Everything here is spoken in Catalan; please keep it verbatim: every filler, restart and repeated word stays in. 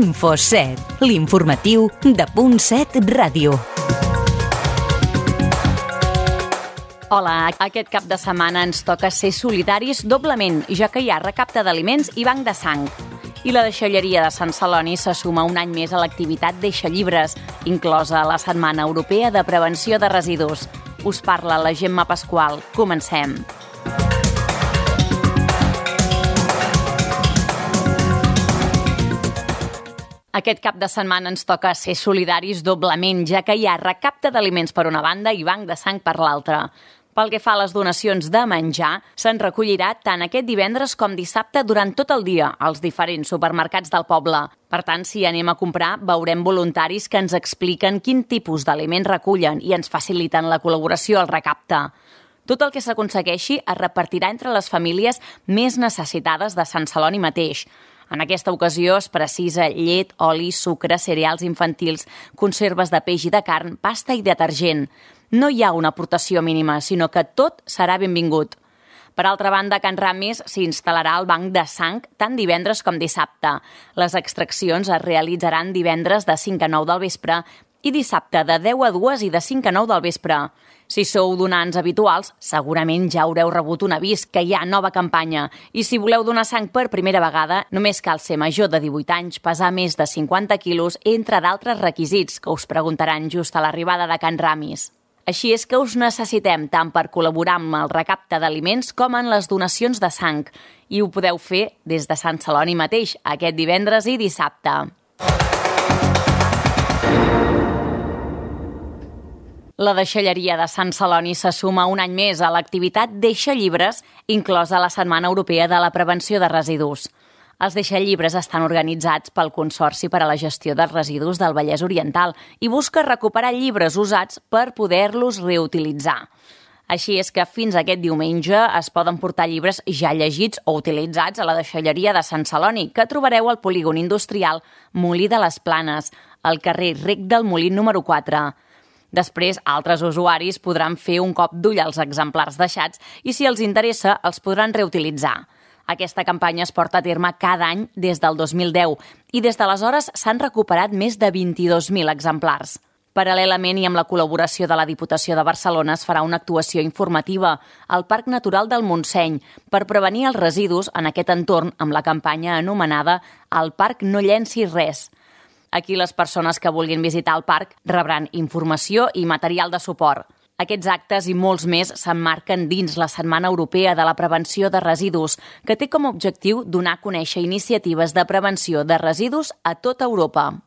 Info set, l'informatiu de Punt set Ràdio. Hola, aquest cap de setmana ens toca ser solidaris doblement, ja que hi ha recapte d'aliments i banc de sang. I la deixalleria de Sant Celoni se suma un any més a l'activitat Deixa Llibres, inclosa a la Setmana Europea de Prevenció de Residus. Us parla la Gemma Pasqual. Comencem. Aquest cap de setmana ens toca ser solidaris doblement, ja que hi ha recapte d'aliments per una banda i banc de sang per l'altra. Pel que fa a les donacions de menjar, se'n recollirà tant aquest divendres com dissabte durant tot el dia als diferents supermercats del poble. Per tant, si anem a comprar, veurem voluntaris que ens expliquen quin tipus d'aliments recullen i ens faciliten la col·laboració al recapte. Tot el que s'aconsegueixi es repartirà entre les famílies més necessitades de Sant Celoni mateix. En aquesta ocasió es precisa llet, oli, sucre, cereals infantils, conserves de peix i de carn, pasta i detergent. No hi ha una aportació mínima, sinó que tot serà benvingut. Per altra banda, a Can Ramis s'hi instal·larà el banc de sang tant divendres com dissabte. Les extraccions es realitzaran divendres de cinc a nou del vespre i dissabte de deu a dues i de cinc a nou del vespre. Si sou donants habituals, segurament ja haureu rebut un avís que hi ha nova campanya. I si voleu donar sang per primera vegada, només cal ser major de divuit anys, pesar més de cinquanta quilos, entre d'altres requisits que us preguntaran just a l'arribada de Can Ramis. Així és que us necessitem tant per col·laborar amb el recapte d'aliments com en les donacions de sang. I ho podeu fer des de Sant Celoni mateix, aquest divendres i dissabte. La deixalleria de Sant Celoni se suma un any més a l'activitat Deixa Llibres, inclosa a la Setmana Europea de la Prevenció de Residus. Els deixallibres estan organitzats pel Consorci per a la Gestió dels Residus del Vallès Oriental i busca recuperar llibres usats per poder-los reutilitzar. Així és que fins aquest diumenge es poden portar llibres ja llegits o utilitzats a la deixalleria de Sant Celoni, que trobareu al polígon industrial Molí de les Planes, al carrer Rec del Molí número quatre. Després, altres usuaris podran fer un cop d'ull als exemplars deixats i, si els interessa, els podran reutilitzar. Aquesta campanya es porta a terme cada any des del dos mil deu i des d'aleshores s'han recuperat més de vint-i-dos mil exemplars. Paral·lelament i amb la col·laboració de la Diputació de Barcelona es farà una actuació informativa al Parc Natural del Montseny per prevenir els residus en aquest entorn amb la campanya anomenada El Parc no llencis res. Aquí les persones que vulguin visitar el parc rebran informació i material de suport. Aquests actes i molts més s'emmarquen dins la Setmana Europea de la Prevenció de Residus, que té com a objectiu donar a conèixer iniciatives de prevenció de residus a tota Europa.